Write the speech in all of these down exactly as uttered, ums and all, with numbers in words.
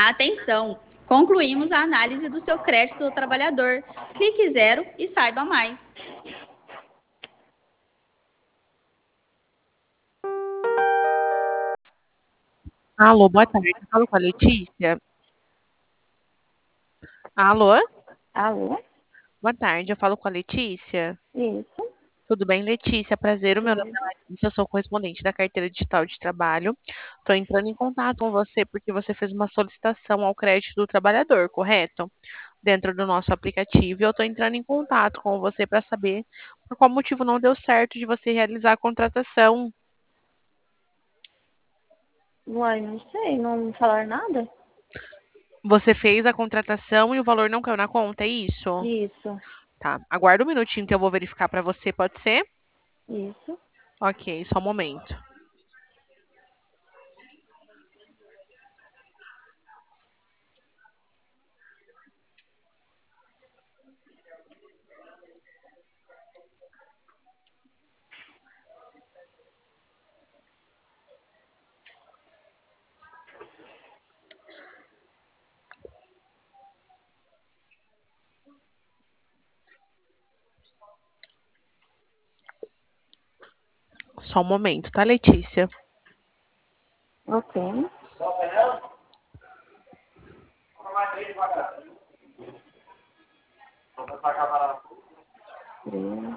Atenção! Concluímos a análise do seu crédito do trabalhador. Clique zero e saiba mais. Alô, boa tarde. Falo com a Letícia. Alô? Alô? Boa tarde, eu falo com a Letícia. Isso. Tudo bem, Letícia? Prazer, o meu nome é Tudo. Larissa, eu sou correspondente da carteira digital de trabalho. Estou entrando em contato com você porque você fez uma solicitação ao crédito do trabalhador, correto? Dentro do nosso aplicativo, e eu estou entrando em contato com você para saber por qual motivo não deu certo de você realizar a contratação. Uai, não sei, não me falaram nada? Você fez a contratação e o valor não caiu na conta, é isso? Isso, Tá. Aguarda um minutinho que eu vou verificar para você, pode ser? isso. Ok, só um momento. Só um momento, tá, Letícia? Ok. Três.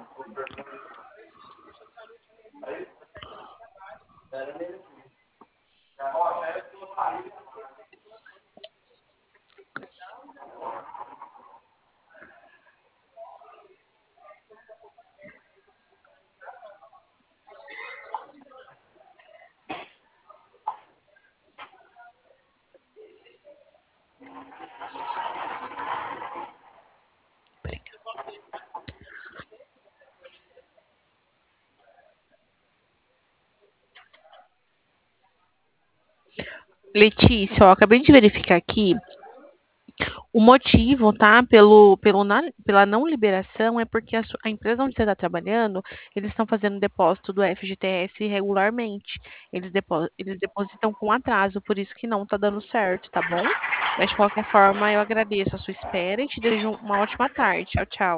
Letícia, ó, acabei de verificar aqui. O motivo, tá, pelo, pelo na- pela não liberação é porque a, su- a empresa onde você está trabalhando, eles estão fazendo depósito do F G T S regularmente. Eles, depo- eles depositam com atraso, por isso que não está dando certo, tá bom? Mas de qualquer forma, eu agradeço a sua espera e te desejo uma ótima tarde. Tchau, tchau.